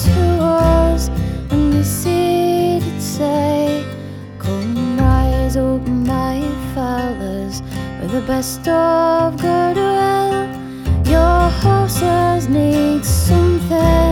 to us, and the seat say, "Come rise, open my fellas, with the best of goodwill. Your horses need something